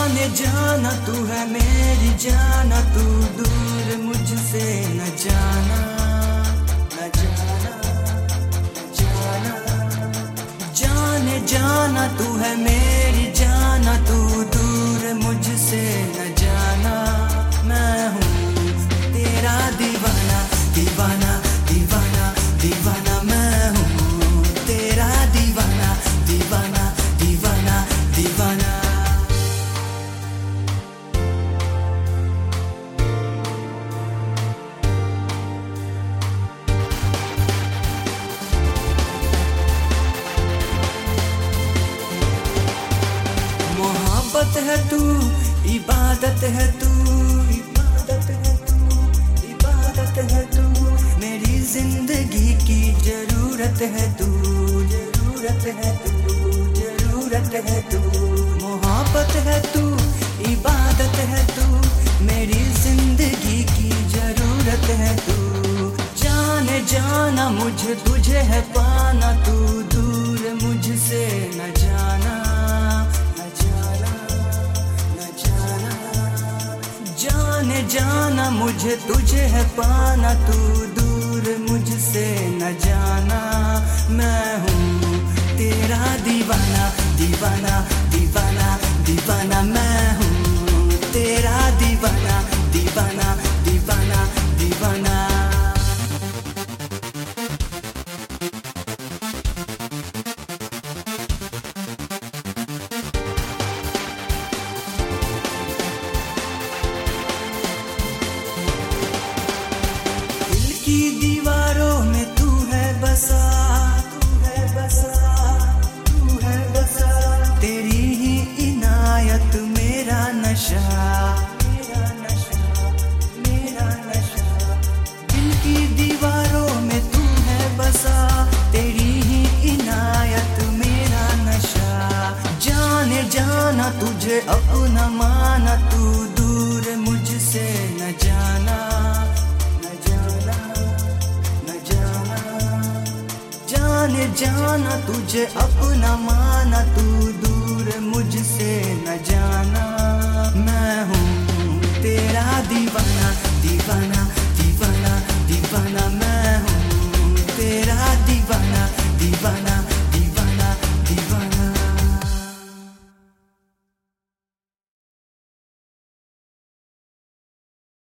जाना तू है मेरी जाना, तू दूर मुझसे न जाना, न जाना, न जाना। जाने जाना तू है मेरी जाना, तू दूर मुझसे न जाना। मैं हूँ तेरा दीवाना, दीवाना, दीवाना, दीवाना। मैं हूँ तेरा दीवाना, दीवाना, दीवाना, दीवाना। मोहब्बत है तू, इबादत है तू, इबादत है तू, इबादत है तू। मेरी जिंदगी की जरूरत है तू, जरूरत है तू, जरूरत है तू। मोहब्बत है तू, इबादत है तू, मेरी जिंदगी की जरूरत है तू। जाने जाना मुझे तुझे है पाना, तू दूर मुझसे न जाना, जाने जाना मुझे तुझे है पाना, तू दूर मुझसे न जाना। मैं हूँ तेरा दीवाना, दीवाना, दीवाना, दीवाना। मैं हूँ तेरा दीवाना, दीवाना, दीवाना, दीवाना। की दीवारों में तू है बसा, तू है बसा, तू है बसा। तेरी ही इनायत मेरा नशा, मेरा नशा, मेरा नशा। दिल की दीवारों में तू है बसा, तेरी ही इनायत मेरा नशा। जाने जाना तुझे अपना माना, तू दूर मुझसे न जाना, जाने जाना तुझे अपना माना, तू दूर मुझसे न जाना।